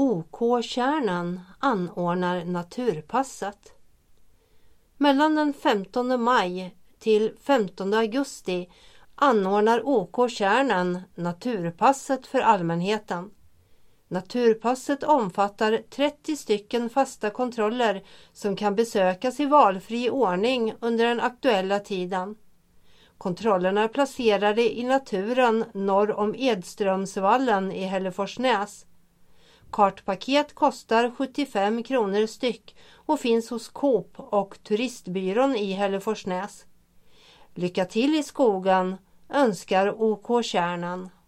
OK-Kärnan anordnar Naturpasset. Mellan den 15 maj till 15 augusti anordnar OK-Kärnan Naturpasset för allmänheten. Naturpasset omfattar 30 stycken fasta kontroller som kan besökas i valfri ordning under den aktuella tiden. Kontrollerna är placerade i naturen norr om Edströmsvallen i Hälleforsnäs. Kartpaket kostar 75 kronor styck och finns hos Coop och turistbyrån i Hälleforsnäs. Lycka till i skogen önskar OK-Kärnan.